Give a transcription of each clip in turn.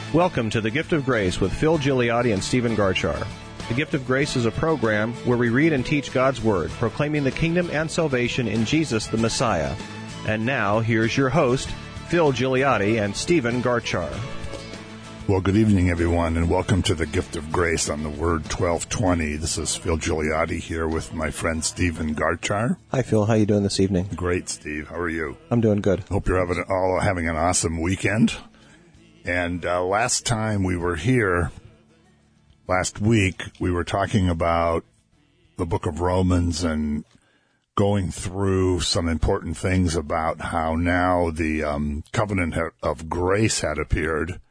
Welcome to The Gift of Grace with Phil Gigliotti and Stephen Garchar. The Gift of Grace is a program where we read and teach God's Word, proclaiming the kingdom and salvation in Jesus the Messiah. And now, here's your host, Phil Gigliotti and Stephen Garchar. Well, good evening, everyone, and welcome to The Gift of Grace on the Word 1220. This is Phil Gigliotti here with my friend Stephen Garchar. Hi, Phil. How are you doing this evening? Great, Steve. How are you? I'm doing good. Hope you're all having an awesome weekend. And last time we were here, last week, we were talking about the book of Romans and going through some important things about how now the covenant of grace had appeared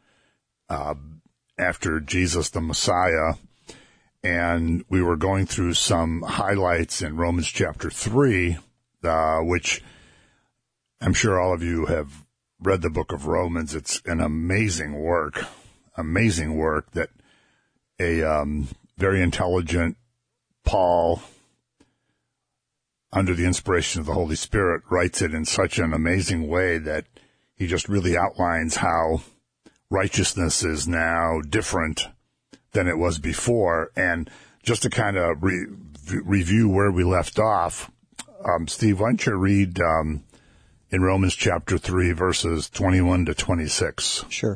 after Jesus the Messiah. And we were going through some highlights in Romans chapter 3, which I'm sure all of you have read the book of Romans. It's an amazing work that a very intelligent Paul, under the inspiration of the Holy Spirit, writes it in such an amazing way that he just really outlines how righteousness is now different than it was before. And just to kind of review where we left off, Steve, why don't you read in Romans chapter 3, verses 21 to 26. Sure.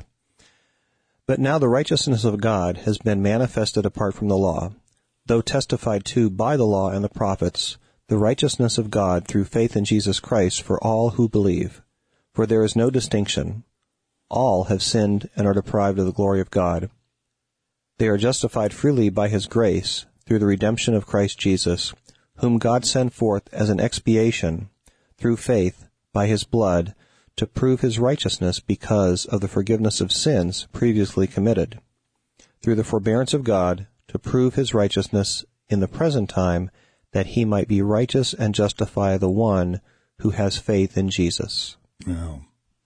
But now the righteousness of God has been manifested apart from the law, though testified to by the law and the prophets, the righteousness of God through faith in Jesus Christ for all who believe. For there is no distinction. All have sinned and are deprived of the glory of God. They are justified freely by his grace through the redemption of Christ Jesus, whom God sent forth as an expiation through faith by his blood, to prove his righteousness because of the forgiveness of sins previously committed, through the forbearance of God, to prove his righteousness in the present time, that he might be righteous and justify the one who has faith in Jesus. Yeah.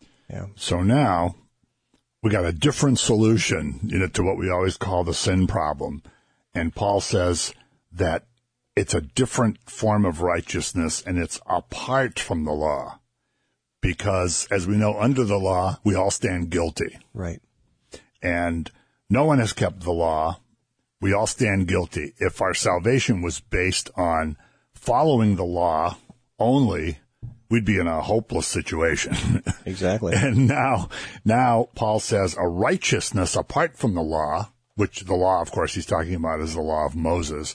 So now we got a different solution, to what we always call the sin problem. And Paul says that it's a different form of righteousness and it's apart from the law. Because, as we know, under the law, we all stand guilty. Right. And no one has kept the law. We all stand guilty. If our salvation was based on following the law only, we'd be in a hopeless situation. Exactly. And now Paul says a righteousness apart from the law, which the law, of course, he's talking about is the law of Moses,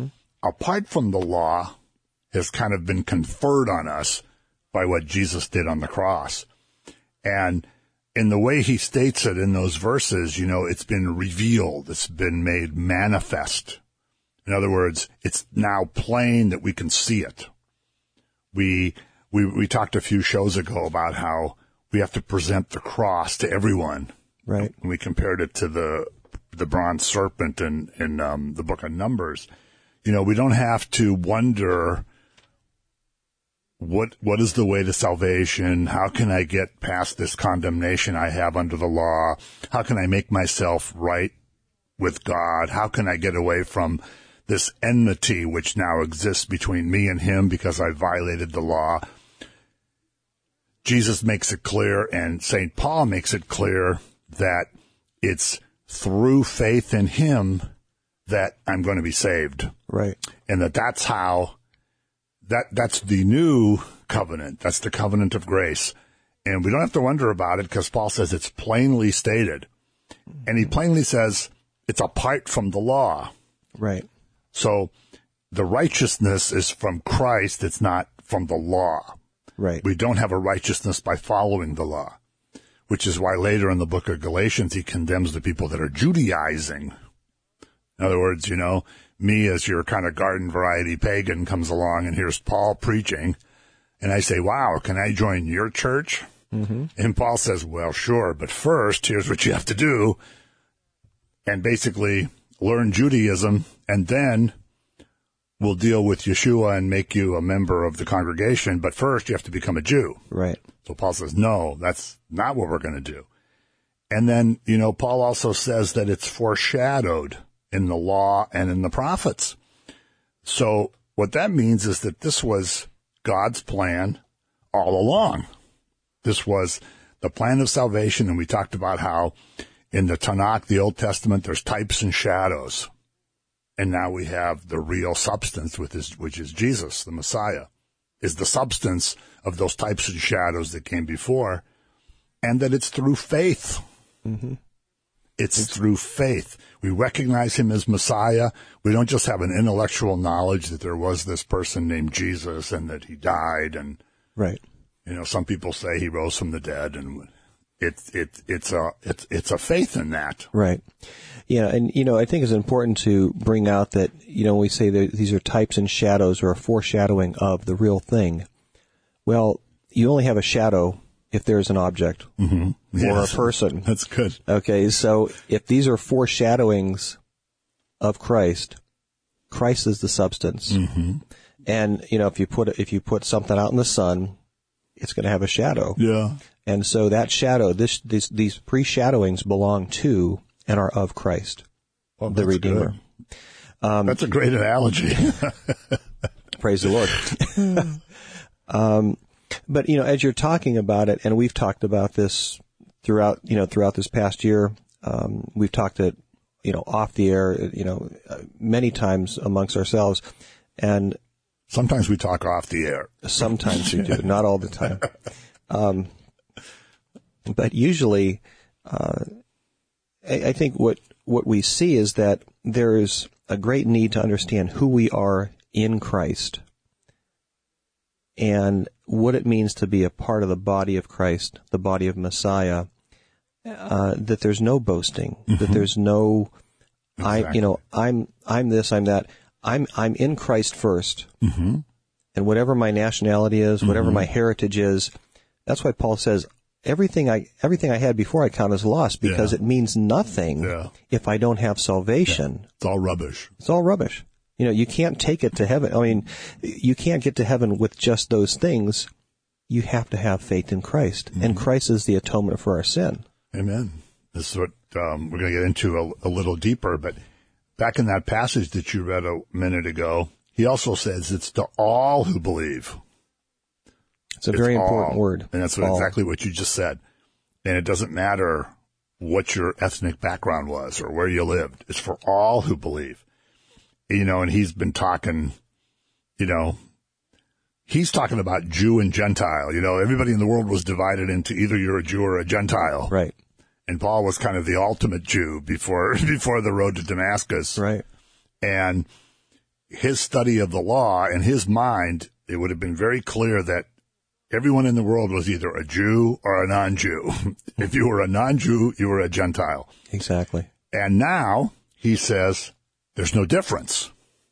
apart from the law has kind of been conferred on us by what Jesus did on the cross. And in the way he states it in those verses, it's been revealed. It's been made manifest. In other words, it's now plain that we can see it. We talked a few shows ago about how we have to present the cross to everyone. Right. And we compared it to the bronze serpent in the book of Numbers. We don't have to wonder what is the way to salvation? How can I get past this condemnation I have under the law? How can I make myself right with God? How can I get away from this enmity which now exists between me and him because I violated the law? Jesus makes it clear, and St. Paul makes it clear, that it's through faith in him that I'm going to be saved. Right. And that's how That's the new covenant. That's the covenant of grace. And we don't have to wonder about it because Paul says it's plainly stated. And he plainly says it's apart from the law. Right. So the righteousness is from Christ. It's not from the law. Right. We don't have a righteousness by following the law, which is why later in the book of Galatians, he condemns the people that are Judaizing. In other words, me as your kind of garden variety pagan comes along and here's Paul preaching. And I say, wow, can I join your church? And Paul says, well, sure. But first, here's what you have to do. And basically learn Judaism. And then we'll deal with Yeshua and make you a member of the congregation. But first you have to become a Jew. Right. So Paul says, no, that's not what we're going to do. And then, Paul also says that it's foreshadowed in the law and in the prophets. So what that means is that this was God's plan all along. This was the plan of salvation, and we talked about how In the Tanakh, the Old Testament, there's types and shadows. And now we have the real substance, which is Jesus, the Messiah, is the substance of those types and shadows that came before, and that it's through faith. Mm-hmm. It's through faith. We recognize him as Messiah. We don't just have an intellectual knowledge that there was this person named Jesus and that he died. And, right. Some people say he rose from the dead, and it's a faith in that. Right. Yeah. And, I think it's important to bring out that, when we say that these are types and shadows or a foreshadowing of the real thing. Well, you only have a shadow if there's an object or a person. That's good. Okay, so if these are foreshadowings of Christ, Christ is the substance. Mm-hmm. And if you put something out in the sun, it's going to have a shadow. Yeah. And so that shadow, these pre-shadowings belong to and are of Christ, the Redeemer. That's a great analogy. Praise the Lord. But, as you're talking about it, and we've talked about this throughout this past year, we've talked it, off the air, many times amongst ourselves. And sometimes we talk off the air. Sometimes we do, not all the time. But usually, I think what we see is that there is a great need to understand who we are in Christ and what it means to be a part of the body of Christ, the body of Messiah, that there's no boasting, that there's no, exactly. I'm this, I'm that. I'm in Christ first. Mm-hmm. And whatever my nationality is, whatever my heritage is, that's why Paul says, everything I had before I count as loss, because it means nothing if I don't have salvation. Yeah. It's all rubbish. It's all rubbish. You can't take it to heaven. I mean, you can't get to heaven with just those things. You have to have faith in Christ. Mm-hmm. And Christ is the atonement for our sin. Amen. This is what we're going to get into a little deeper. But back in that passage that you read a minute ago, he also says it's to all who believe. It's a very important word. And that's exactly what you just said. And it doesn't matter what your ethnic background was or where you lived. It's for all who believe. And he's been talking, he's talking about Jew and Gentile. Everybody in the world was divided into either you're a Jew or a Gentile. Right. And Paul was kind of the ultimate Jew before the road to Damascus. Right. And his study of the law, in his mind, it would have been very clear that everyone in the world was either a Jew or a non-Jew. If you were a non-Jew, you were a Gentile. Exactly. And now he says there's no difference,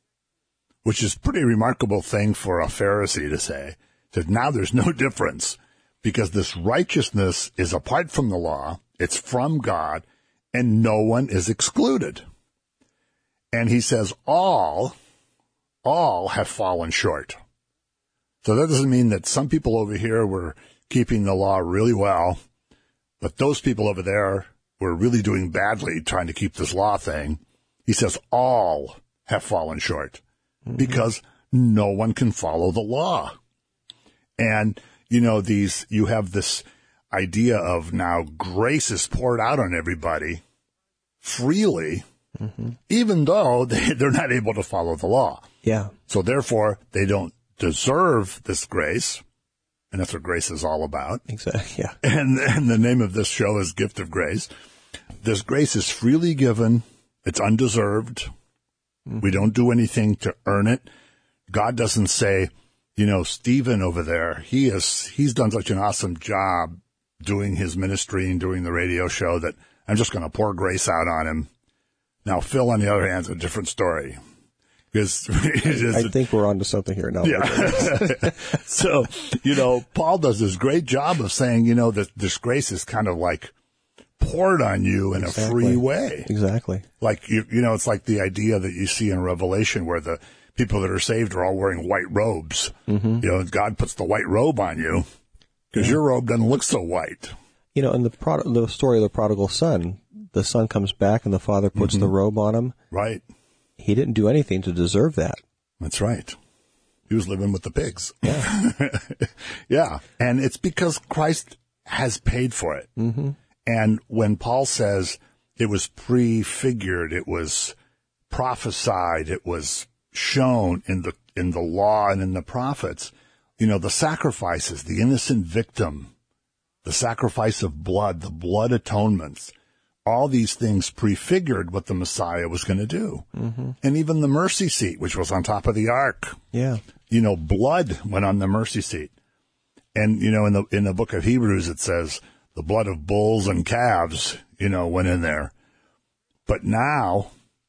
which is a pretty remarkable thing for a Pharisee to say, that now there's no difference because this righteousness is apart from the law, it's from God, and no one is excluded. And he says all have fallen short. So that doesn't mean that some people over here were keeping the law really well, but those people over there were really doing badly trying to keep this law thing. He says all have fallen short because no one can follow the law. And, you have this idea of now grace is poured out on everybody freely, even though they're not able to follow the law. Yeah. So therefore, they don't deserve this grace, and that's what grace is all about. Exactly. Yeah. And the name of this show is Gift of Grace. This grace is freely given. It's undeserved. We don't do anything to earn it. God doesn't say, Stephen over there, he's done such an awesome job doing his ministry and doing the radio show that I'm just going to pour grace out on him. Now, Phil, on the other hand, is a different story. Because I think we're onto something here now. Yeah. So, Paul does this great job of saying, that this grace is kind of like poured on you in a free way. Exactly. Like, it's like the idea that you see in Revelation where the people that are saved are all wearing white robes. Mm-hmm. God puts the white robe on you because your robe doesn't look so white. In the story of the prodigal son, the son comes back and the father puts the robe on him. Right. He didn't do anything to deserve that. That's right. He was living with the pigs. Yeah. Yeah. And it's because Christ has paid for it. Mm-hmm. And when Paul says it was prefigured, it was prophesied, it was shown in the law and in the prophets, the sacrifices, the innocent victim, the sacrifice of blood, the blood atonements, all these things prefigured what the Messiah was going to do. Mm-hmm. And even the mercy seat, which was on top of the ark. Yeah. Blood went on the mercy seat. And, in the book of Hebrews, it says the blood of bulls and calves, went in there. But now,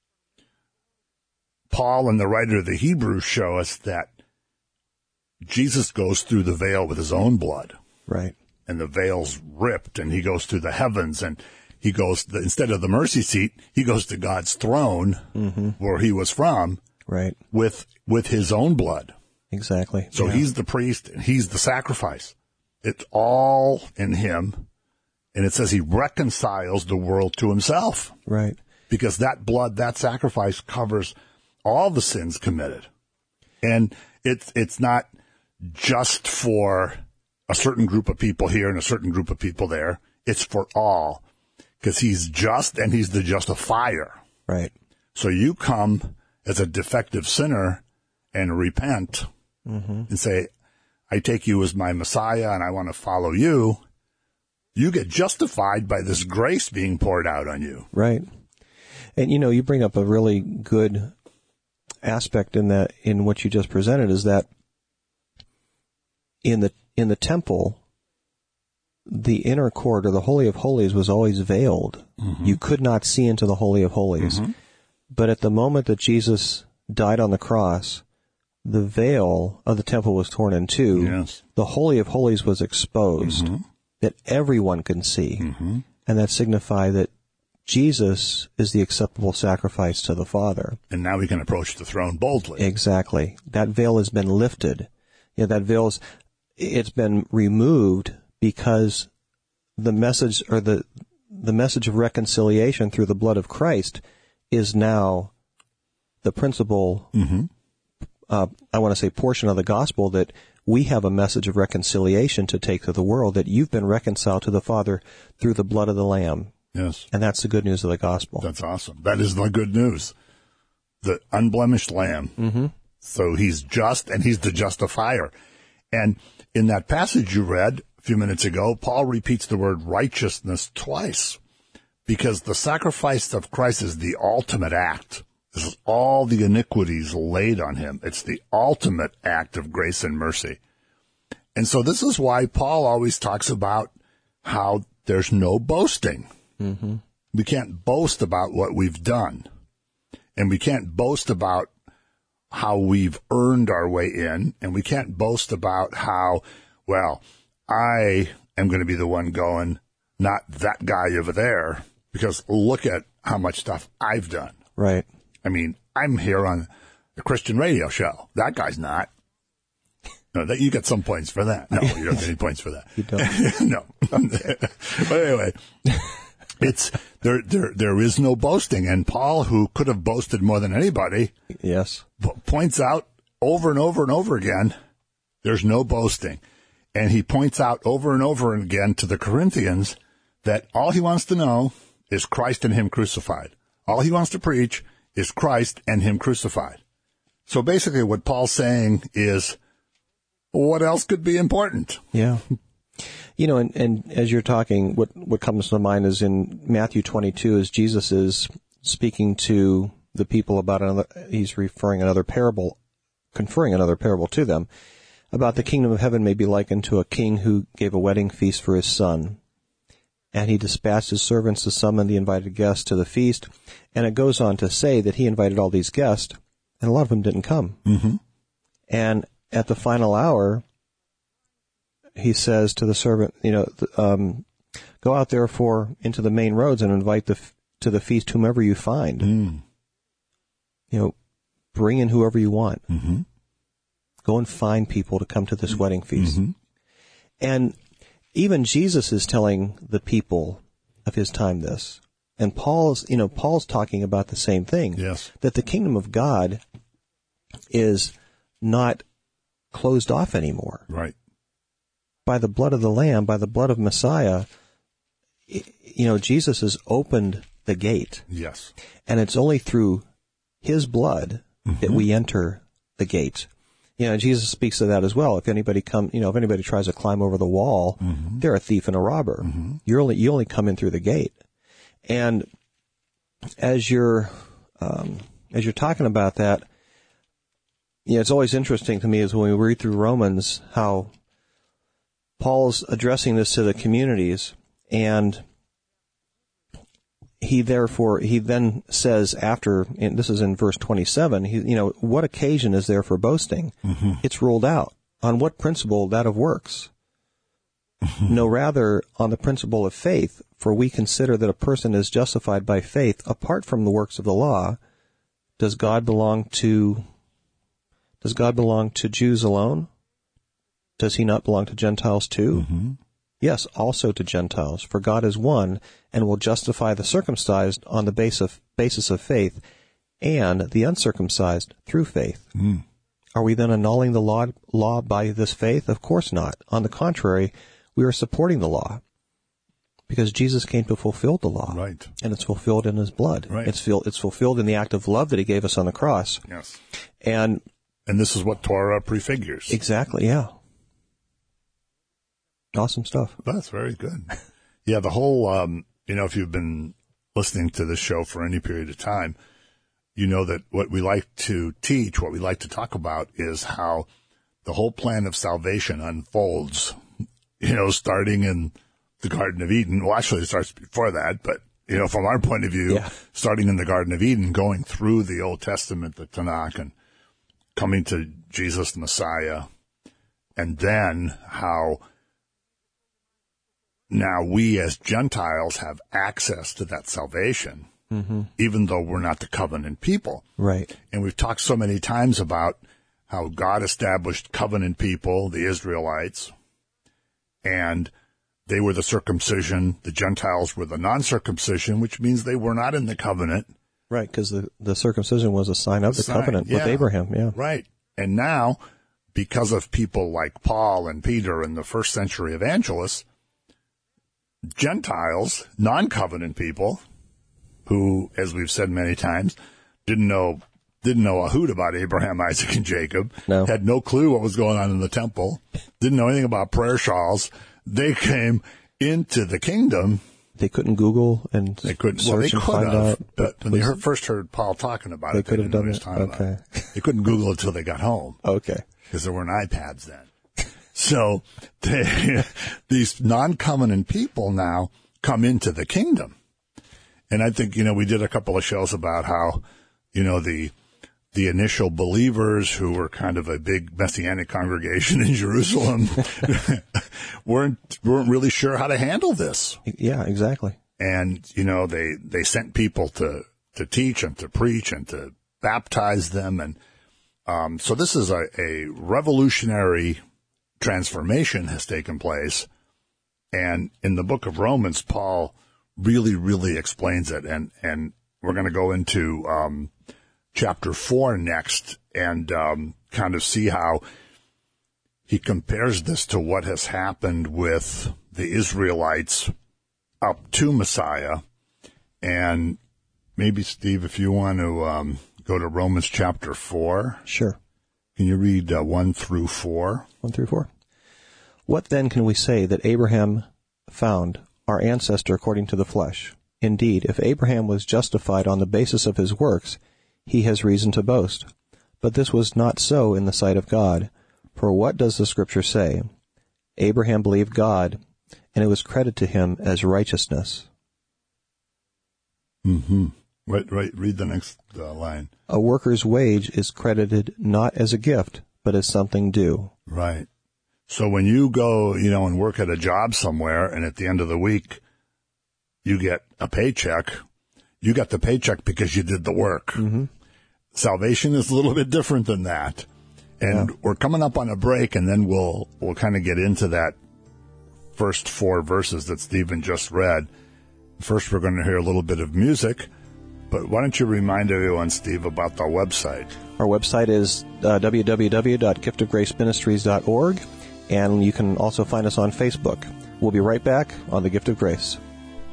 Paul and the writer of the Hebrews show us that Jesus goes through the veil with his own blood. Right. And the veil's ripped, and he goes through the heavens, and he goes, instead of the mercy seat, he goes to God's throne, mm-hmm. where he was from, right, with his own blood. Exactly. So he's the priest, and he's the sacrifice. It's all in him, and it says he reconciles the world to himself. Right. Because that blood, that sacrifice covers all the sins committed. And it's not just for a certain group of people here and a certain group of people there. It's for all. Because he's just and he's the justifier. Right. So you come as a defective sinner and repent mm-hmm. and say, I take you as my Messiah and I want to follow you. You get justified by this grace being poured out on you. Right. And, you bring up a really good aspect in what you just presented, is that in the temple, the inner court, or the Holy of Holies, was always veiled. Mm-hmm. You could not see into the Holy of Holies. Mm-hmm. But at the moment that Jesus died on the cross, the veil of the temple was torn in two. Yes. The Holy of Holies was exposed, mm-hmm. that everyone can see. Mm-hmm. And that signified that Jesus is the acceptable sacrifice to the Father. And now we can approach the throne boldly. Exactly. That veil has been lifted. That veil's, it's been removed because the message, or the message of reconciliation through the blood of Christ, is now the principal, mm-hmm. I want to say, portion of the gospel, that we have a message of reconciliation to take to the world, that you've been reconciled to the Father through the blood of the Lamb. Yes. And that's the good news of the gospel. That's awesome. That is the good news. The unblemished Lamb. Mm-hmm. So he's just and he's the justifier. And in that passage you read a few minutes ago, Paul repeats the word righteousness twice, because the sacrifice of Christ is the ultimate act. This is all the iniquities laid on him. It's the ultimate act of grace and mercy. And so this is why Paul always talks about how there's no boasting. Mm-hmm. We can't boast about what we've done. And we can't boast about how we've earned our way in. And we can't boast about how, well, I am going to be the one going, not that guy over there, because look at how much stuff I've done. Right. I mean, I'm here on a Christian radio show. That guy's not. No, you get some points for that. No, you don't get any points for that. You don't. No. But anyway, it's there is no boasting. And Paul, who could have boasted more than anybody, yes, points out over and over and over again, there's no boasting. And he points out over and over again to the Corinthians that all he wants to know is Christ and him crucified. All he wants to preach is Christ and him crucified. So basically what Paul's saying is, what else could be important? Yeah. And as you're talking, what comes to mind is in Matthew 22, as Jesus is speaking to the people about he's conferring another parable to them, about the kingdom of heaven may be likened to a king who gave a wedding feast for his son. And he dispatched his servants to summon the invited guests to the feast. And it goes on to say that he invited all these guests, and a lot of them didn't come. Mm-hmm. And at the final hour, he says to the servant, go out therefore into the main roads and invite to the feast whomever you find. Mm. Bring in whoever you want. Mm-hmm. Go and find people to come to this wedding feast. Mm-hmm. And even Jesus is telling the people of his time this. And Paul's talking about the same thing. Yes. That the kingdom of God is not closed off anymore. Right. By the blood of the Lamb, by the blood of Messiah, Jesus has opened the gate. Yes. And it's only through his blood that we enter the gate. Jesus speaks to that as well. If anybody tries to climb over the wall, they're a thief and a robber. You only come in through the gate. And as you're talking about that, it's always interesting to me is when we read through Romans how Paul's addressing this to the communities, and he then says after, and this is in verse 27, what occasion is there for boasting? It's ruled out. On what principle? That of works? No, rather on the principle of faith, for we consider that a person is justified by faith apart from the works of the law. Does God belong to Jews alone? Does he not belong to Gentiles too? Yes, also to Gentiles, for God is one and will justify the circumcised on the basis of faith and the uncircumcised through faith. Are we then annulling the law by this faith? Of course not. On the contrary, we are supporting the law because Jesus came to fulfill the law. Right. And it's fulfilled in his blood. Right. It's fulfilled in the act of love that he gave us on the cross. Yes. And this is what Torah prefigures. Exactly, yeah. Awesome stuff. That's very good. Yeah, the whole, if you've been listening to this show for any period of time, you know that what we like to teach, what we like to talk about is how the whole plan of salvation unfolds, starting in the Garden of Eden. Well, actually, it starts before that, but, from our point of view, starting in the Garden of Eden, going through the Old Testament, the Tanakh, and coming to Jesus the Messiah, and then how now we as Gentiles have access to that salvation, even though we're not the covenant people. Right. And we've talked so many times about how God established covenant people, the Israelites, and they were the circumcision, the Gentiles were the non-circumcision, which means they were not in the covenant. Right, because the circumcision was a sign of the covenant with Abraham, yeah. Right. And now, because of people like Paul and Peter and the first century evangelists, Gentiles, non-covenant people, who, as we've said many times, didn't know a hoot about Abraham, Isaac, and Jacob, had no clue what was going on in the temple, didn't know anything about prayer shawls. They came into the kingdom. They couldn't Google and they couldn't. Search well, they and could find have, out. but when they first heard Paul talking about they it, could they have didn't done know it. what he was talking about. They couldn't Google it until they got home. Okay. Because there weren't iPads then. So these non-covenant people now come into the kingdom. And I think, we did a couple of shows about how, the initial believers who were kind of a big Messianic congregation in Jerusalem weren't really sure how to handle this. Yeah, exactly. And, they sent people to teach and to preach and to baptize them. And so this is a revolutionary transformation has taken place. And in the book of Romans, Paul really, really explains it. And we're going to go into chapter 4 next and kind of see how he compares this to what has happened with the Israelites up to Messiah. And maybe, Steve, if you want to go to Romans chapter 4. Sure. Can you read 1 through 4? 1 through 4. What then can we say that Abraham found, our ancestor according to the flesh? Indeed, if Abraham was justified on the basis of his works, he has reason to boast. But this was not so in the sight of God. For what does the Scripture say? Abraham believed God, and it was credited to him as righteousness. Right. Read the next line. A worker's wage is credited not as a gift, but as something due. Right. So when you go, and work at a job somewhere, and at the end of the week, you get a paycheck, you got the paycheck because you did the work. Salvation is a little bit different than that. And we're coming up on a break, and then we'll kind of get into that first 4 verses that Stephen just read. First, we're going to hear a little bit of music. But why don't you remind everyone, Steve, about the website? Our website is www.giftofgraceministries.org, and you can also find us on Facebook. We'll be right back on The Gift of Grace.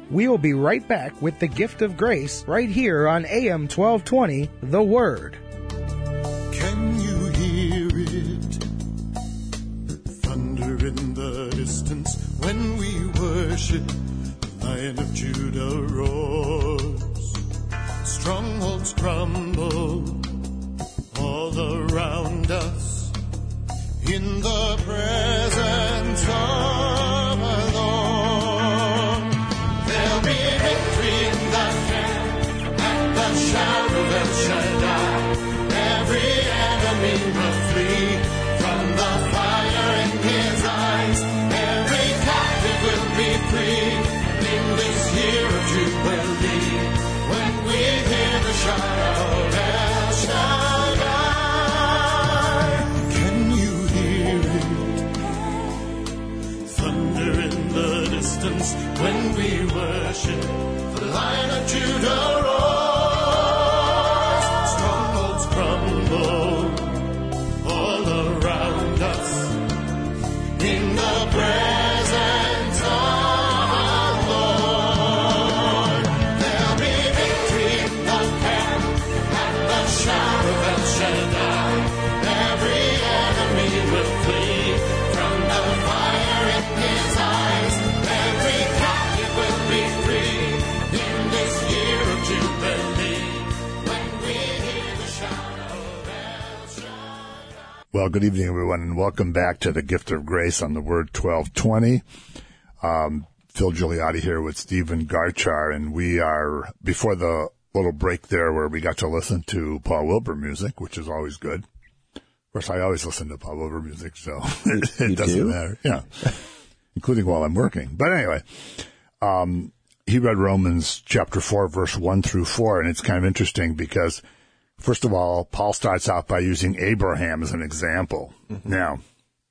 We will be right back with the Gift of Grace right here on AM 1220, The Word. Can you hear it? Thunder in the distance when we worship. The Lion of Judah roars. Strongholds crumble all around us in the presence of our Lord. There'll be victory in the camp at the shout of El Shaddai. Every enemy will flee from the fire in his eyes. Every captive will be free in this year of Jubilee. When we hear the shout of El Shaddai, can you hear it? Thunder in the distance when we worship. The Lion of Judah roars. Strongholds crumble all around us in the presence of our Lord. There'll be victory in the camp at the shout of El Shaddai. Every enemy will flee from the fire in his eyes. Every captive will be free in this year of Jubilee. When we hear the shout of El Shaddai. Well, good evening, everyone, and welcome back to the Gift of Grace on the Word 1220. Phil Gigliotti here with Stephen Garchar, and we are, before the little break there where we got to listen to Paul Wilbur music, which is always good. Of course, I always listen to Paul Wilbur music, so it doesn't matter. Yeah, including while I'm working. But anyway, he read Romans chapter 4, verse 1 through 4, and it's kind of interesting because, first of all, Paul starts out by using Abraham as an example. Mm-hmm. Now,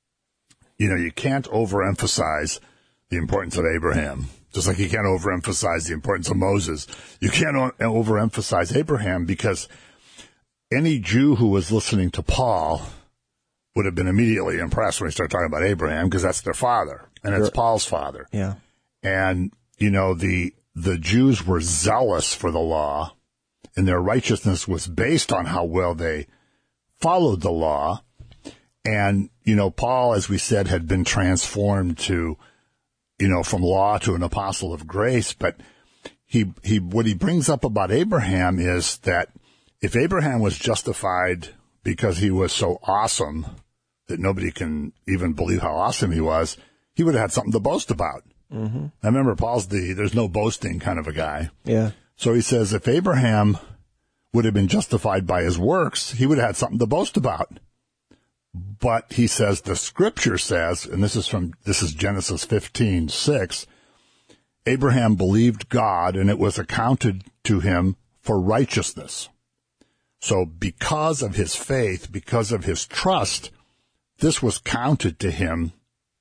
you can't overemphasize the importance of Abraham, just like you can't overemphasize the importance of Moses. You can't overemphasize Abraham because any Jew who was listening to Paul would have been immediately impressed when he started talking about Abraham because that's their father, and it's Paul's father. Yeah. And, the Jews were zealous for the law, and their righteousness was based on how well they followed the law. And, Paul, as we said, had been transformed to, from law to an apostle of grace. But what he brings up about Abraham is that if Abraham was justified because he was so awesome that nobody can even believe how awesome he was, he would have had something to boast about. Mm-hmm. I remember Paul's there's no boasting kind of a guy. Yeah. So he says if Abraham would have been justified by his works, he would have had something to boast about. But he says the scripture says, and this is Genesis 15:6, Abraham believed God and it was accounted to him for righteousness. So because of his faith, because of his trust, this was counted to him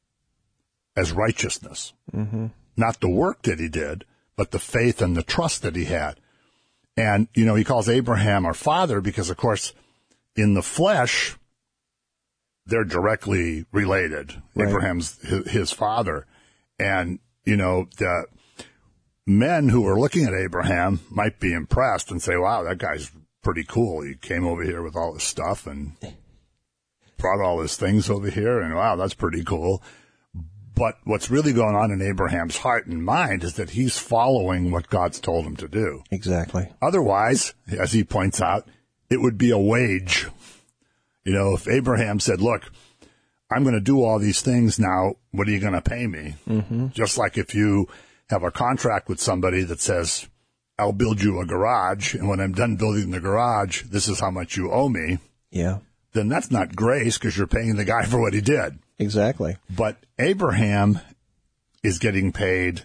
as righteousness. Mm-hmm. Not the work that he did, but the faith and the trust that he had. And, he calls Abraham our father because, of course, in the flesh, they're directly related. Right. Abraham's his father. And, the men who are looking at Abraham might be impressed and say, wow, that guy's pretty cool. He came over here with all his stuff and brought all his things over here, and wow, that's pretty cool. But what's really going on in Abraham's heart and mind is that he's following what God's told him to do. Exactly. Otherwise, as he points out, it would be a wage. If Abraham said, look, I'm going to do all these things now, what are you going to pay me? Mm-hmm. Just like if you have a contract with somebody that says, I'll build you a garage, and when I'm done building the garage, this is how much you owe me. Yeah. Then that's not grace because you're paying the guy for what he did. Exactly. But Abraham is getting paid,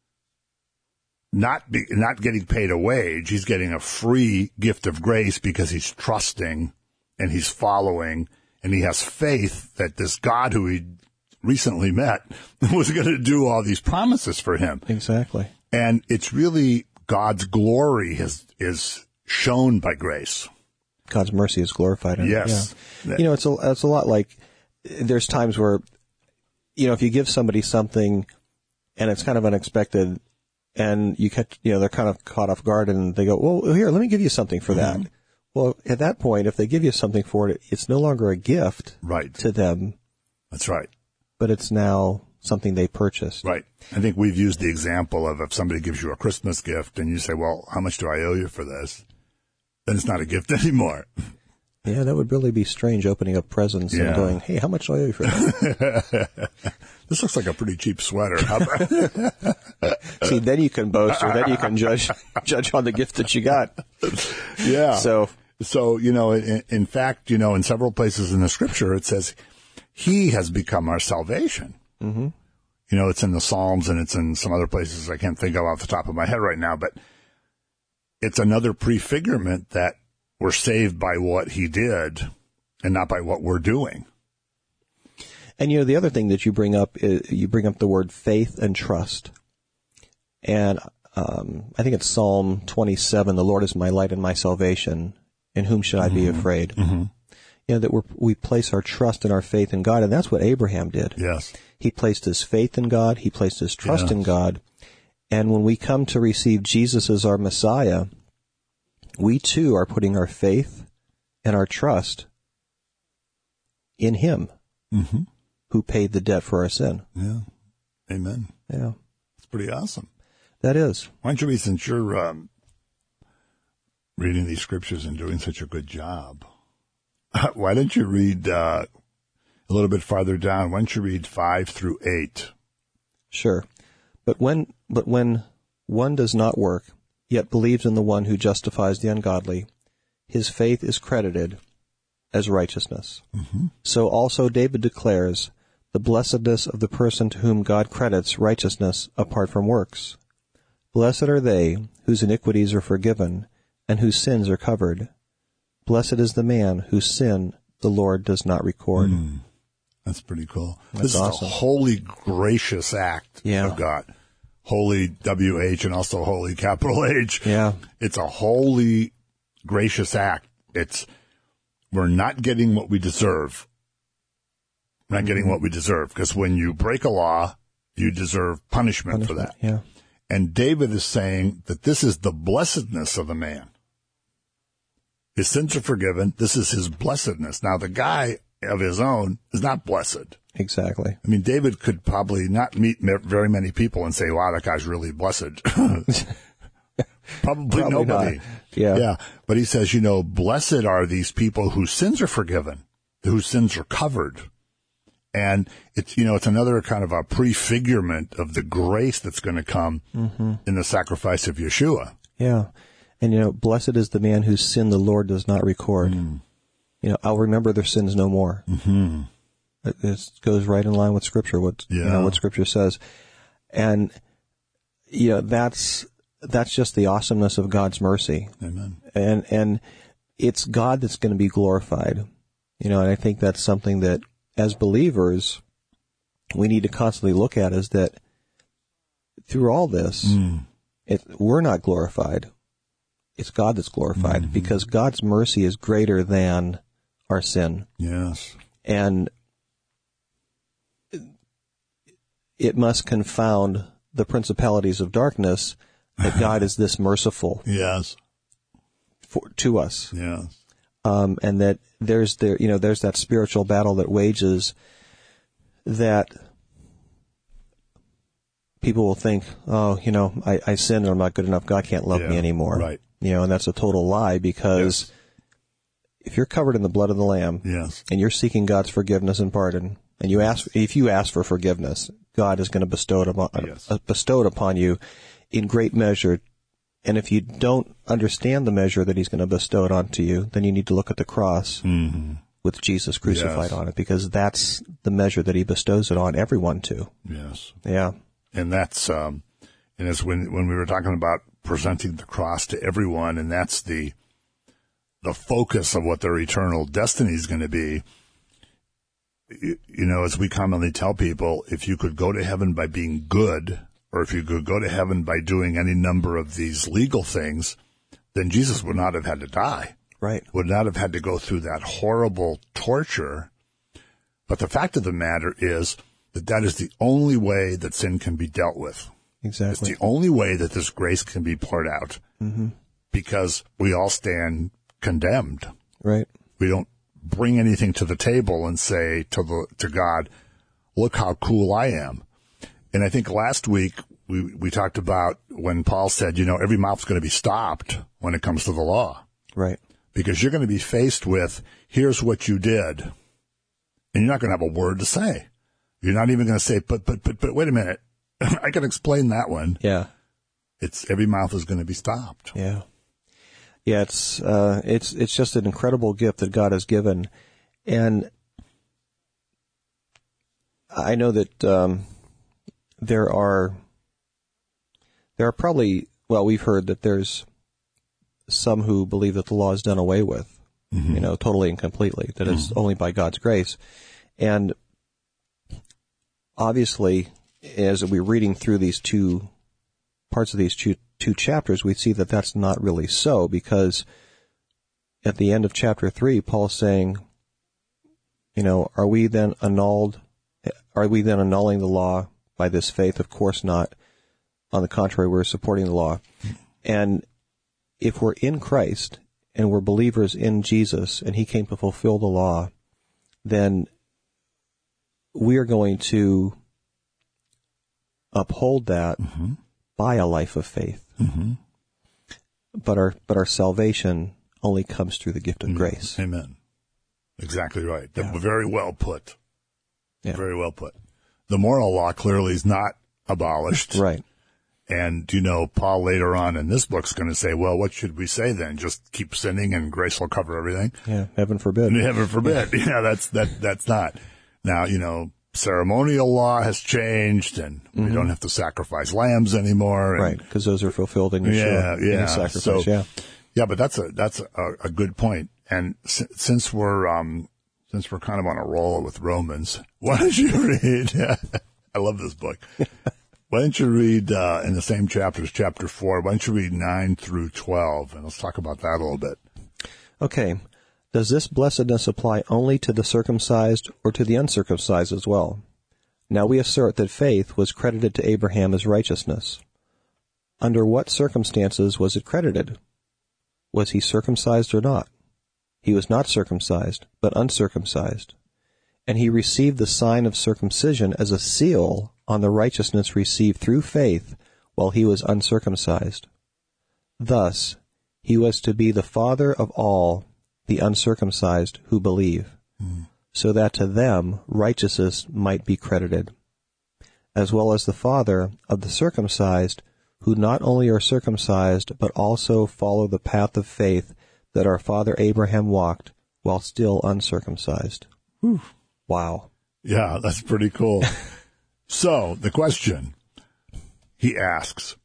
not getting paid a wage. He's getting a free gift of grace because he's trusting and he's following and he has faith that this God who he recently met was going to do all these promises for him. Exactly. And it's really God's glory is shown by grace. God's mercy is glorified. Yes. Yeah. It's a lot like there's times where, if you give somebody something and it's kind of unexpected, And they're kind of caught off guard, and they go, well, here, let me give you something for that. Mm-hmm. Well, at that point, if they give you something for it, it's no longer a gift to them. That's right. But it's now something they purchased. Right. I think we've used the example of if somebody gives you a Christmas gift and you say, well, how much do I owe you for this? Then it's not a gift anymore. Yeah, that would really be strange, opening up presents and going, hey, how much do I owe you for that? This looks like a pretty cheap sweater. See, then you can boast, or then you can judge on the gift that you got. Yeah. So, in fact, in several places in the scripture, it says he has become our salvation. Mm-hmm. It's in the Psalms and it's in some other places I can't think of off the top of my head right now, but it's another prefigurement that we're saved by what he did and not by what we're doing. And, the other thing that you bring up is you bring up the word faith and trust. And I think it's Psalm 27, the Lord is my light and my salvation. In whom should I be afraid? Mm-hmm. That we place our trust and our faith in God. And that's what Abraham did. Yes. He placed his faith in God. He placed his trust in God. And when we come to receive Jesus as our Messiah, we too are putting our faith and our trust in him, who paid the debt for our sin. Yeah. Amen. Yeah. It's pretty awesome. That is. Why don't you, since you're reading these scriptures and doing such a good job, why don't you read a little bit farther down? Why don't you read 5 through 8? Sure. But when one does not work, yet believes in the one who justifies the ungodly, his faith is credited as righteousness. Mm-hmm. So also David declares the blessedness of the person to whom God credits righteousness apart from works. Blessed are they whose iniquities are forgiven and whose sins are covered. Blessed is the man whose sin the Lord does not record. That's pretty cool. That's this awesome. is a holy, gracious act of God. Holy, W-H, and also holy, capital H. Yeah. It's a holy, gracious act. We're not getting what we deserve. We're not getting what we deserve, because when you break a law, you deserve punishment for that. Yeah. And David is saying that this is the blessedness of the man. His sins are forgiven. This is his blessedness. Now, the guy of his own is not blessed. Exactly. I mean, David could probably not meet very many people and say, wow, that guy's really blessed. Probably nobody. Not. Yeah. But he says, blessed are these people whose sins are forgiven, whose sins are covered. And it's another kind of a prefigurement of the grace that's going to come in the sacrifice of Yeshua. Yeah. And, blessed is the man whose sin the Lord does not record. I'll remember their sins no more. Mm-hmm. It goes right in line with Scripture, what Scripture says. And, that's just the awesomeness of God's mercy. Amen. And it's God that's going to be glorified. And I think that's something that, as believers, we need to constantly look at, is that through all this, we're not glorified. It's God that's glorified, because God's mercy is greater than our sin. Yes. And it must confound the principalities of darkness that God is this merciful. Yes. To us. Yes. And that there's that spiritual battle that wages, that people will think, I sinned, or I'm not good enough, God can't love me anymore. Right. And that's a total lie, because if you're covered in the blood of the Lamb, and you're seeking God's forgiveness and pardon, and if you ask for forgiveness, God is going to bestow it upon you in great measure. And if you don't understand the measure that he's going to bestow it onto you, then you need to look at the cross with Jesus crucified on it, because that's the measure that he bestows it on everyone to. Yes. Yeah. And that's, and it's when we were talking about presenting the cross to everyone, and that's the focus of what their eternal destiny is going to be. As we commonly tell people, if you could go to heaven by being good, or if you could go to heaven by doing any number of these legal things, then Jesus would not have had to die. Right. Would not have had to go through that horrible torture. But the fact of the matter is that is the only way that sin can be dealt with. Exactly. It's the only way that this grace can be poured out, because we all stand condemned. Right. We don't bring anything to the table and say to God, look how cool I am. And I think last week we talked about when Paul said, every mouth's going to be stopped when it comes to the law. Right. Because you're going to be faced with, here's what you did. And you're not going to have a word to say. You're not even going to say, but wait a minute. I can explain that one. Yeah. It's every mouth is going to be stopped. Yeah. Yeah, it's just an incredible gift that God has given. And I know that there are probably, we've heard that there's some who believe that the law is done away with, totally and completely, that it's only by God's grace. And obviously, as we're reading through these two parts of these two chapters, we see that that's not really so, because at the end of chapter 3, Paul's saying, are we then annulling the law by this faith? Of course not. On the contrary, we're supporting the law. And if we're in Christ and we're believers in Jesus and he came to fulfill the law, then we are going to uphold that by a life of faith. But our salvation only comes through the gift of grace. Amen. Exactly right. Very well put. Yeah. Very well put. The moral law clearly is not abolished. Right. And, Paul later on in this book is going to say, well, what should we say then? Just keep sinning and grace will cover everything? Yeah, heaven forbid. Heaven forbid. Yeah, that's not. Now, ceremonial law has changed and we don't have to sacrifice lambs anymore. Right, because those are fulfilled in Yeshua. Yeah. In his sacrifice, Yeah, but that's a good point. And since we're kind of on a roll with Romans, why don't you read, I love this book. Why don't you read, in the same chapters, chapter 4, why don't you read 9 through 12, and let's talk about that a little bit. Okay. Does this blessedness apply only to the circumcised or to the uncircumcised as well? Now we assert that faith was credited to Abraham as righteousness. Under what circumstances was it credited? Was he circumcised or not? He was not circumcised, but uncircumcised. And he received the sign of circumcision as a seal on the righteousness received through faith while he was uncircumcised. Thus, he was to be the father of all the uncircumcised who believe, so that to them righteousness might be credited, as well as the father of the circumcised, who not only are circumcised, but also follow the path of faith that our father Abraham walked while still uncircumcised. Whew. Wow. Yeah, that's pretty cool. So, the question, he asks,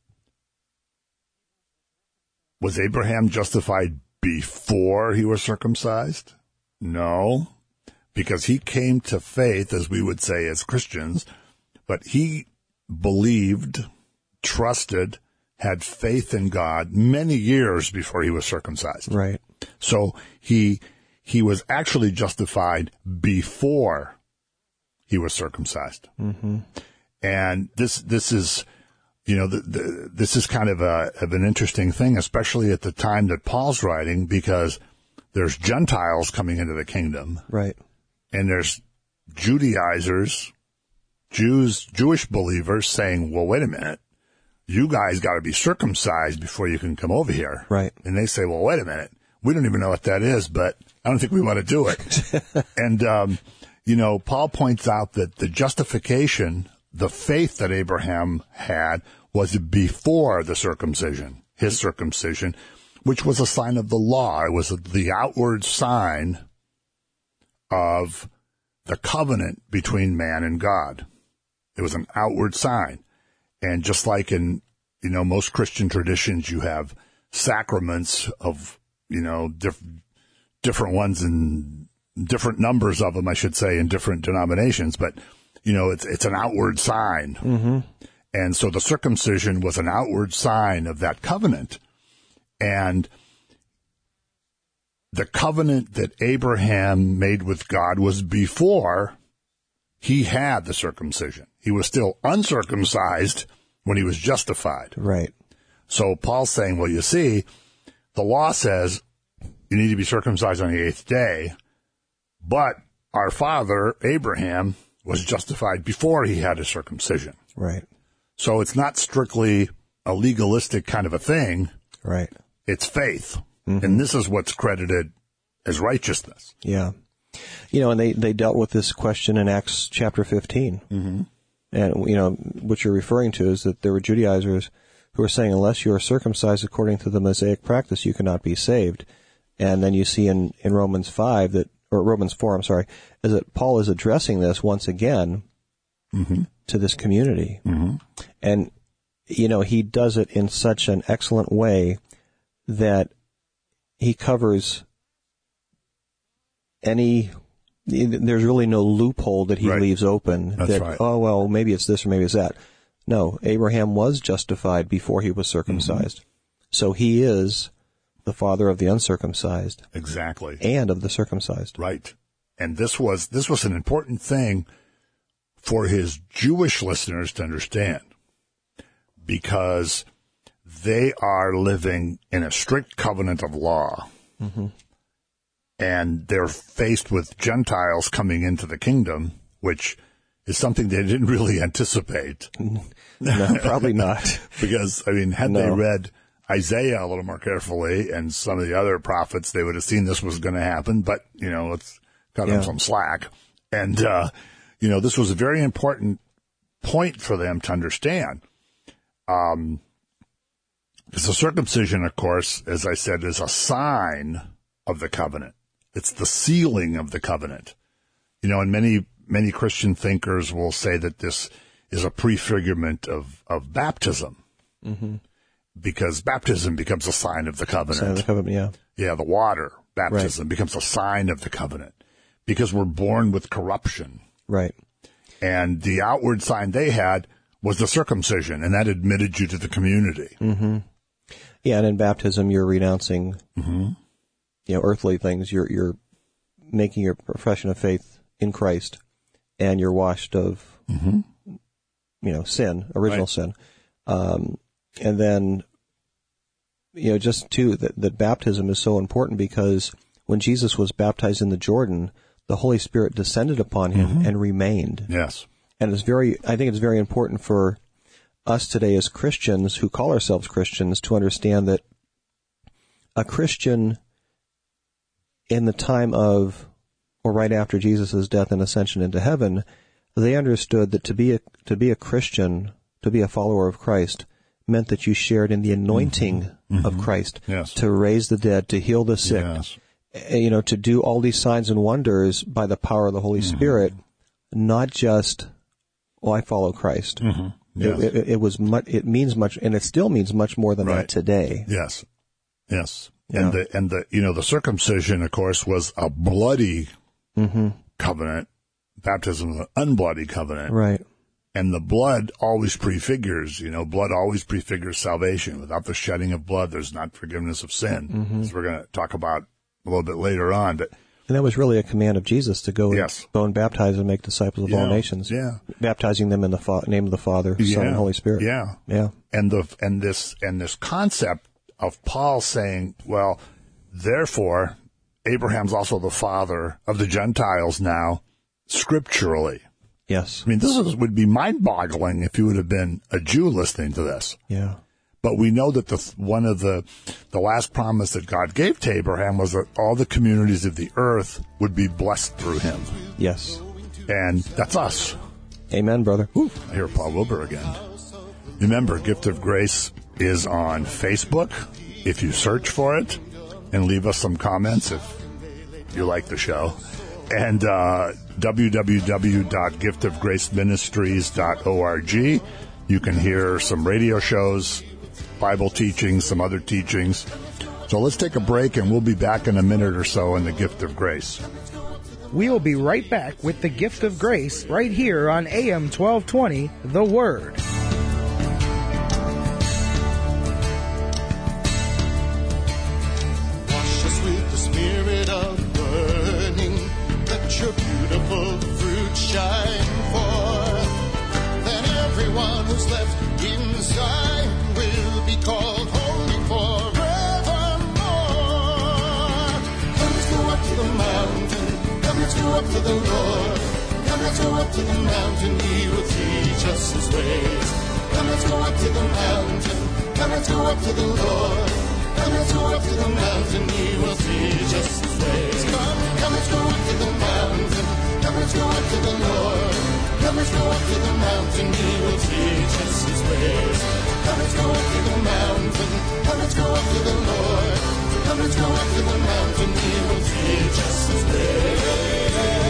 was Abraham justified before he was circumcised? No, because he came to faith, as we would say as Christians, but he believed, trusted, had faith in God many years before he was circumcised. Right. So he was actually justified before he was circumcised. And this is, this is kind of an interesting thing, especially at the time that Paul's writing, because there's Gentiles coming into the kingdom. Right. And there's Judaizers, Jewish believers saying, well, wait a minute. You guys got to be circumcised before you can come over here. Right. And they say, well, wait a minute. We don't even know what that is, but I don't think we want to do it. And, Paul points out that the justification, the faith that Abraham had, was before the circumcision, his circumcision, which was a sign of the law. It was the outward sign of the covenant between man and God. It was an outward sign. And just like in, most Christian traditions, you have sacraments of, different ones and different numbers of them, I should say, in different denominations. But, it's an outward sign. And so the circumcision was an outward sign of that covenant. And the covenant that Abraham made with God was before he had the circumcision. He was still uncircumcised when he was justified. Right. So Paul's saying, well, you see, the law says you need to be circumcised on the 8th day, but our father, Abraham, was justified before he had a circumcision. Right. So it's not strictly a legalistic kind of a thing. Right. It's faith. And this is what's credited as righteousness. Yeah. You know, and they dealt with this question in Acts chapter 15. Mm-hmm. And, you know, what you're referring to is that there were Judaizers who were saying, unless you are circumcised according to the Mosaic practice, you cannot be saved. And then you see in Romans 5 that, or Romans 4, I'm sorry, is that Paul is addressing this once again to this community. Mm-hmm. And, you know, he does it in such an excellent way that he covers there's really no loophole that he leaves open. That's that, right. oh, well, maybe it's this or maybe it's that. No, Abraham was justified before he was circumcised. So he is the father of the uncircumcised. Exactly. And of the circumcised. Right. And this was an important thing for his Jewish listeners to understand, because they are living in a strict covenant of law. Mm-hmm. And they're faced with Gentiles coming into the kingdom, which is something they didn't really anticipate. No, probably not. Because, I mean, had they read Isaiah a little more carefully and some of the other prophets, they would have seen this was going to happen. But, you know, let's cut them some slack. And, you know, this was a very important point for them to understand. Because the circumcision, of course, as I said, is a sign of the covenant. It's the sealing of the covenant. You know, and many Christian thinkers will say that this is a prefigurement of baptism. Mm-hmm. Because baptism becomes a sign of the covenant. Sign of the covenant, yeah. Yeah, the water baptism becomes a sign of the covenant. Because we're born with corruption. Right. And the outward sign they had was the circumcision, and that admitted you to the community. Mm-hmm. Yeah, and in baptism, you're renouncing, you know, earthly things. You're making your profession of faith in Christ, and you're washed of, you know, sin, original sin. And then, you know, just too, that baptism is so important because when Jesus was baptized in the Jordan, the Holy Spirit descended upon him and remained. Yes. And I think it's very important for us today as Christians who call ourselves Christians to understand that a Christian in the time of, or right after Jesus' death and ascension into heaven, they understood that to be a Christian, to be a follower of Christ, meant that you shared in the anointing of Christ, to raise the dead, to heal the sick, you know, to do all these signs and wonders by the power of the Holy Spirit, not just, oh, I follow Christ. Yes. It means much, and it still means much more than that today. Yes. Yes. Yeah. And the you know, the circumcision, of course, was a bloody covenant. Baptism was an unbloody covenant. Right. And the blood always prefigures, you know, blood always prefigures salvation. Without the shedding of blood, there's not forgiveness of sin. As we're going to talk about a little bit later on. But and that was really a command of Jesus to go and baptize and make disciples of all nations. Yeah. Baptizing them in the name of the Father, Son, and Holy Spirit. Yeah. Yeah. And this concept of Paul saying, well, therefore, Abraham's also the father of the Gentiles now, scripturally. Yes. I mean, would be mind-boggling if you would have been a Jew listening to this. Yeah. But we know that one of the last promise that God gave to Abraham was that all the communities of the earth would be blessed through him. Yes. And that's us. Amen, brother. Woo. I hear Paul Wilbur again. Remember, Gift of Grace is on Facebook. If you search for it and leave us some comments if you like the show. And www.giftofgraceministries.org. You can hear some radio shows, Bible teachings, some other teachings. So let's take a break, and we'll be back in a minute or so in the Gift of Grace. We'll be right back with the Gift of Grace right here on AM 1220, The Word. Wash us with the spirit of burning. Let your beautiful fruit shine forth. Then everyone who's left in go up to the Lord. Come, let's go up to the mountain. He will teach us his ways. Come, let's go up to the mountain. Come, let's go up to the Lord. Come, let's go up to the mountain. He will teach us his ways. Come, let's go up to the mountain. Come, let's go up to the Lord. Come, let's go up to the mountain. He will teach us his ways. Come, let's go up to the mountain. Come, let's go up to the Lord. Come, let's go up to the mountain. He will teach us his ways.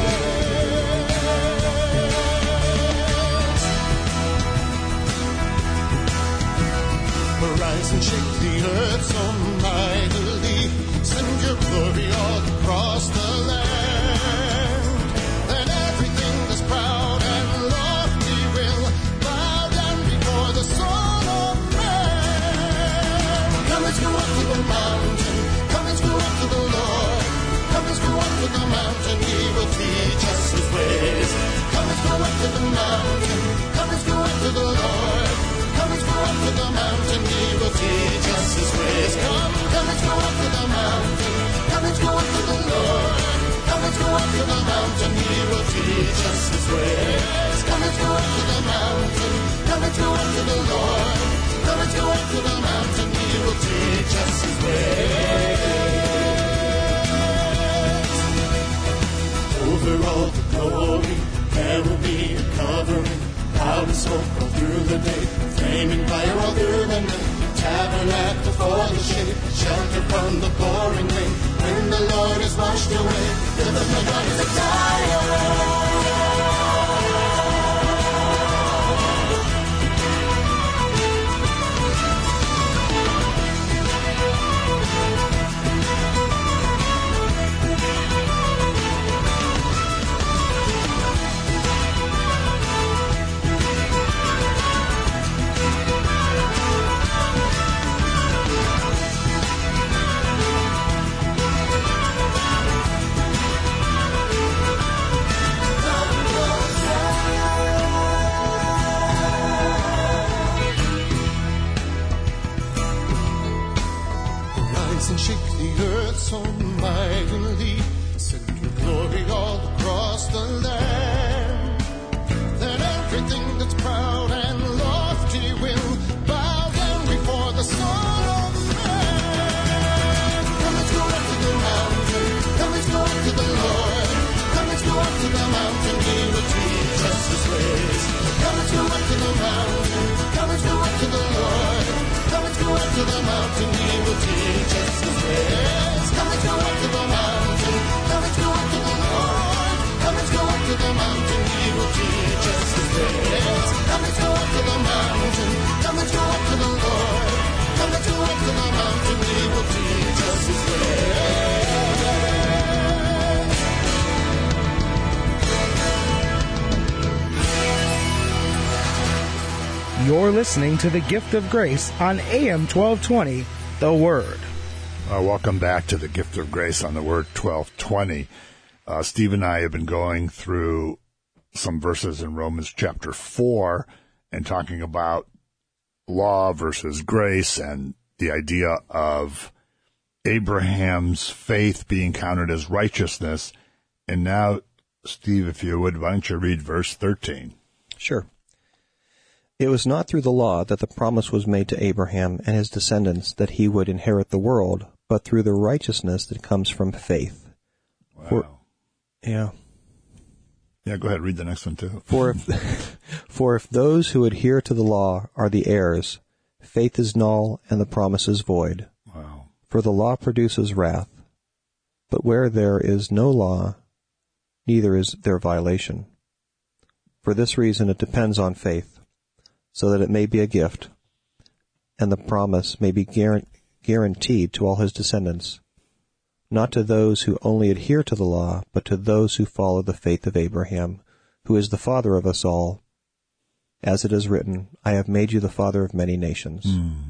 Rise and shake the earth so mightily. Send your glory all across the land. Then everything that's proud and lofty will bow down before the Son of Man. Come, let's go up to the mountain. Come, let's go up to the Lord. Come, let's go up to the mountain. He will teach us his ways. Come, let's go up to the mountain. Come, let's go up to the Lord. Come, let's go up to the mountain. He will teach us his ways. Come, let's go up to the mountain. Come, let's go up to the Lord. Come, let's go up to the mountain. He will teach us his ways. Come, let's go up to the mountain. Come, let's go up to the Lord. Come, let's go up to the mountain. He will teach us his ways. Over all the glory, there will be a covering. Cloud and smoke all through the day, flaming fire all through the night. Tabernacle for the shade, shelter from the pouring rain. When the Lord is washed away, till the flood is a and shake the earth so mightily. Send your glory all across the land. Then everything that's proud and lofty will bow down before the Son of Man. Come, let's go up to the mountain. Come, let's go up to the Lord. Come, let's go up to the mountain. He will teach us his ways. Come, let's go up to the mountain. Come, let's go up to the Lord. Come, let's go up to the mountain. He will teach us his ways. Come, let's go up to the mountain. Come, let's go up to the Lord. Come, let's go up to the mountain. He will teach us his ways. Come, let's go up to the mountain. Come, let's go up to the Lord. Come, let's go up to the mountain. He will teach us his ways. You're listening to The Gift of Grace on AM 1220, The Word. Welcome back to The Gift of Grace on The Word 1220. Steve and I have been going through some verses in Romans chapter 4 and talking about law versus grace and the idea of Abraham's faith being counted as righteousness. And now, Steve, if you would, why don't you read verse 13? Sure. It was not through the law that the promise was made to Abraham and his descendants that he would inherit the world, but through the righteousness that comes from faith. Wow. Yeah, go ahead. Read the next one, too. For if those who adhere to the law are the heirs, faith is null and the promise is void. Wow. For the law produces wrath. But where there is no law, neither is there violation. For this reason it depends on faith, so that it may be a gift, and the promise may be guaranteed to all his descendants, not to those who only adhere to the law, but to those who follow the faith of Abraham, who is the father of us all. As it is written, I have made you the father of many nations.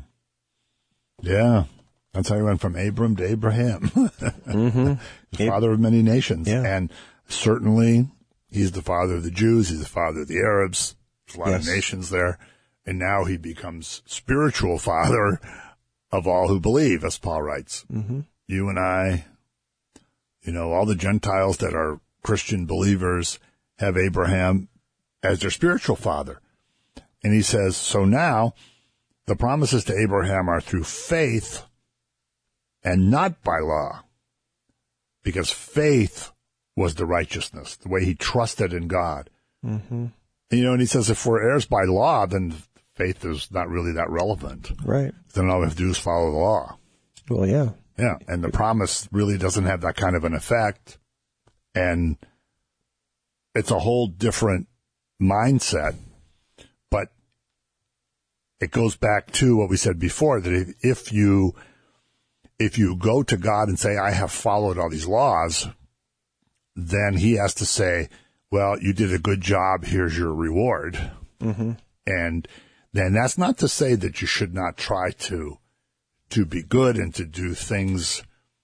Yeah, that's how he went from Abram to Abraham. Mm-hmm. The father of many nations. Yeah. And certainly he's the father of the Jews, he's the father of the Arabs. There's a lot of nations there. And now he becomes spiritual father of all who believe, as Paul writes. Mm-hmm. You and I, all the Gentiles that are Christian believers have Abraham as their spiritual father. And he says, so now the promises to Abraham are through faith and not by law, because faith was the righteousness, the way he trusted in God. Mm-hmm. And he says if we're heirs by law, then faith is not really that relevant. Right. Then all we have to do is follow the law. Well, yeah. Yeah, and the promise really doesn't have that kind of an effect. And it's a whole different mindset. But it goes back to what we said before, that if you go to God and say, I have followed all these laws, then he has to say, well, you did a good job, here's your reward. Mm-hmm. And then that's not to say that you should not try to be good and to do things,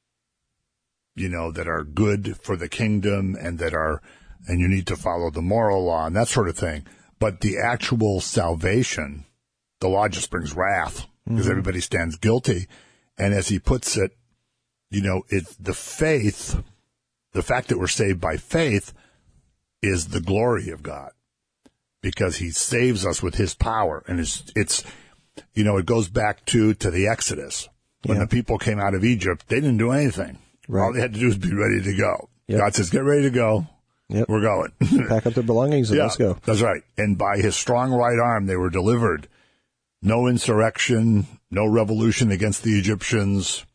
that are good for the kingdom and and you need to follow the moral law and that sort of thing. But the actual salvation, the law just brings wrath because everybody stands guilty. And as he puts it, it's the faith, the fact that we're saved by faith is the glory of God because he saves us with his power. And it's it goes back to the Exodus. When the people came out of Egypt, they didn't do anything. Right. All they had to do was be ready to go. Yep. God says, get ready to go. Yep. We're going. Pack up their belongings and let's go. That's right. And by his strong right arm, they were delivered. No insurrection, no revolution against the Egyptians,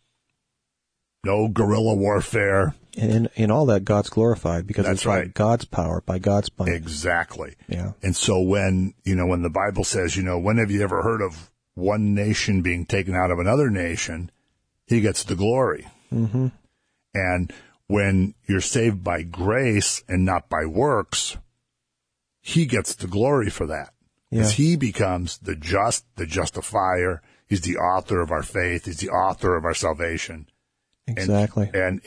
no guerrilla warfare. And in all that, God's glorified because That's it's by right. God's power, by God's might. Exactly. Yeah. And so when the Bible says, when have you ever heard of one nation being taken out of another nation, he gets the glory. Mm-hmm. And when you're saved by grace and not by works, he gets the glory for that. Because he becomes the justifier. He's the author of our faith. He's the author of our salvation. Exactly. And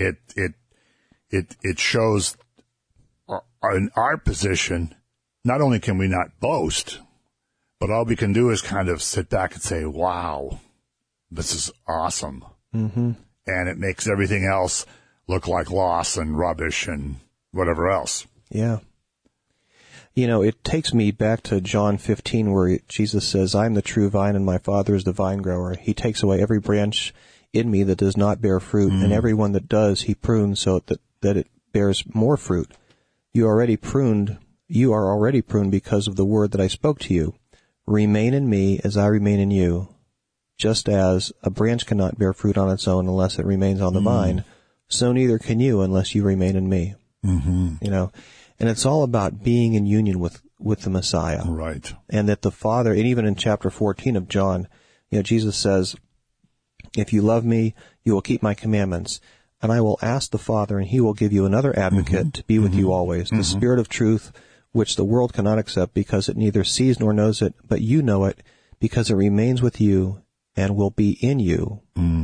it shows in our position, not only can we not boast, but all we can do is kind of sit back and say, wow, this is awesome. Mm-hmm. And it makes everything else look like loss and rubbish and whatever else. Yeah. It takes me back to John 15 where Jesus says, I am the true vine and my Father is the vine grower. He takes away every branch in me that does not bear fruit, and every one that does he prunes so that it bears more fruit. You are already pruned because of the word that I spoke to you. Remain in me as I remain in you. Just as a branch cannot bear fruit on its own unless it remains on the vine, so neither can you unless you remain in me. Mm-hmm. And it's all about being in union with the Messiah. Right. And that the Father, and even in chapter 14 of John, Jesus says, if you love me, you will keep my commandments. And I will ask the Father, and he will give you another advocate to be with you always, the Spirit of truth, which the world cannot accept because it neither sees nor knows it, but you know it because it remains with you and will be in you.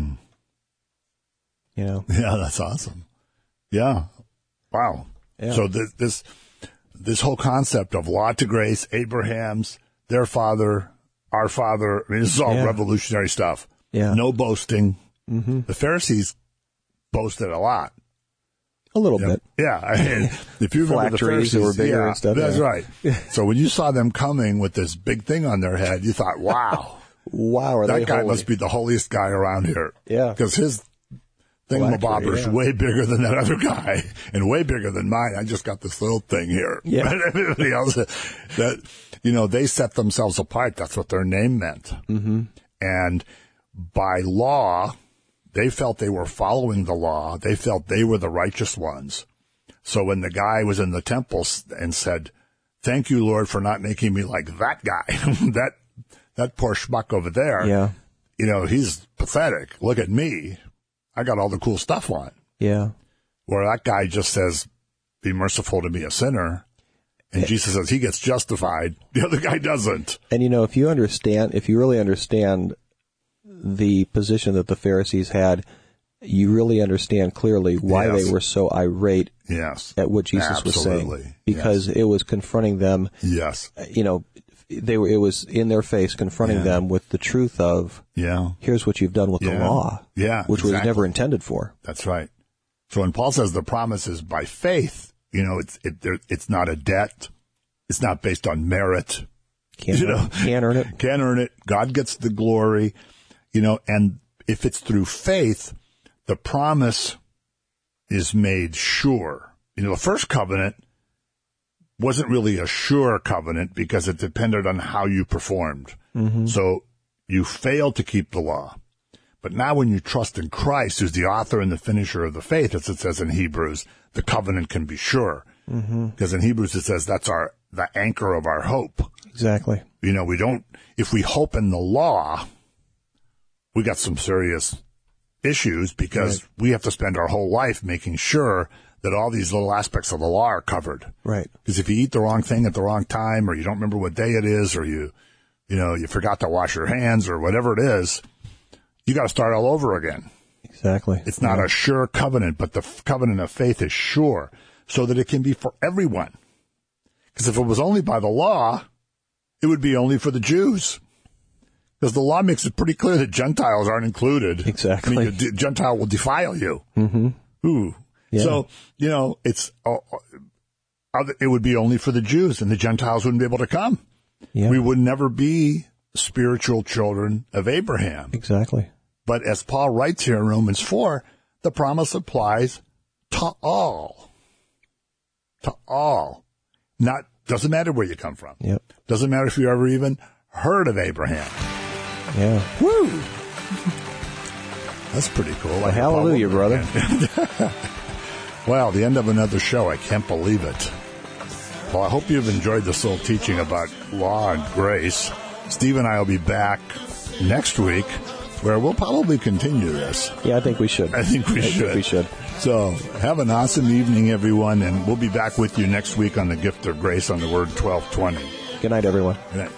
Yeah, that's awesome. Yeah. Wow. Yeah. So this whole concept of law to grace, Abraham's, their father, our father, this is all revolutionary stuff. Yeah. No boasting. Mm-hmm. The Pharisees boasted a lot. A little bit. Yeah. If you remember the Pharisees, that were bigger and stuff. That's right. So when you saw them coming with this big thing on their head, you thought, wow. Wow, that guy must be the holiest guy around here. Yeah. Because his thingamabobber's way bigger than that other guy and way bigger than mine. I just got this little thing here. Yeah. But everybody else, they set themselves apart. That's what their name meant. Mm-hmm. And by law, they felt they were following the law. They felt they were the righteous ones. So when the guy was in the temple and said, thank you, Lord, for not making me like that guy, that poor schmuck over there, he's pathetic. Look at me. I got all the cool stuff on. Yeah. Where that guy just says, be merciful to me, a sinner. And Jesus says he gets justified. The other guy doesn't. And if you really understand the position that the Pharisees had, you really understand clearly why they were so irate at what Jesus was saying. Because it was confronting them. Yes. It was in their face confronting them with the truth of, here's what you've done with the law. Which was never intended for. That's right. So when Paul says the promise is by faith It's not a debt. It's not based on merit. Can't earn it. Can't earn it. God gets the glory, and if it's through faith, the promise is made sure. The first covenant wasn't really a sure covenant because it depended on how you performed. Mm-hmm. So you failed to keep the law. But now when you trust in Christ, who's the author and the finisher of the faith, as it says in Hebrews, the covenant can be sure. Because in Hebrews it says that's the anchor of our hope. Exactly. If we hope in the law, we got some serious issues because we have to spend our whole life making sure that all these little aspects of the law are covered. Right. Because if you eat the wrong thing at the wrong time, or you don't remember what day it is, or you forgot to wash your hands, or whatever it is, you got to start all over again. Exactly. It's not a sure covenant, but the covenant of faith is sure, so that it can be for everyone. Because if it was only by the law, it would be only for the Jews. Because the law makes it pretty clear that Gentiles aren't included. Exactly. I mean, a Gentile will defile you. Mm-hmm. Ooh. Yeah. So, it would be only for the Jews, and the Gentiles wouldn't be able to come. Yeah. We would never be spiritual children of Abraham. Exactly. But as Paul writes here in Romans 4, the promise applies to all. To all. Doesn't matter where you come from. Yep. Doesn't matter if you ever even heard of Abraham. Yeah. Woo! That's pretty cool. Well, hallelujah, brother. Well, the end of another show. I can't believe it. Well, I hope you've enjoyed this little teaching about law and grace. Steve and I will be back next week, where we'll probably continue this. Yeah, I think we should. I think we should. So have an awesome evening, everyone, and we'll be back with you next week on the Gift of Grace on the Word 1220. Good night, everyone. Good night.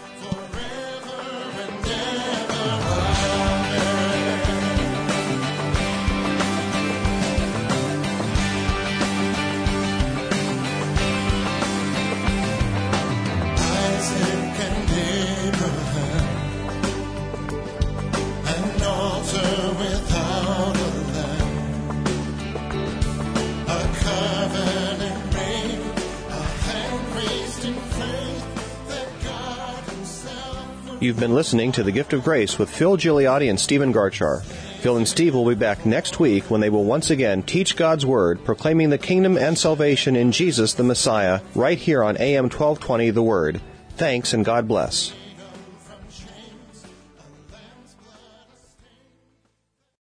You've been listening to The Gift of Grace with Phil Gigliotti and Stephen Garchar. Phil and Steve will be back next week when they will once again teach God's Word, proclaiming the kingdom and salvation in Jesus the Messiah, right here on AM 1220 The Word. Thanks and God bless.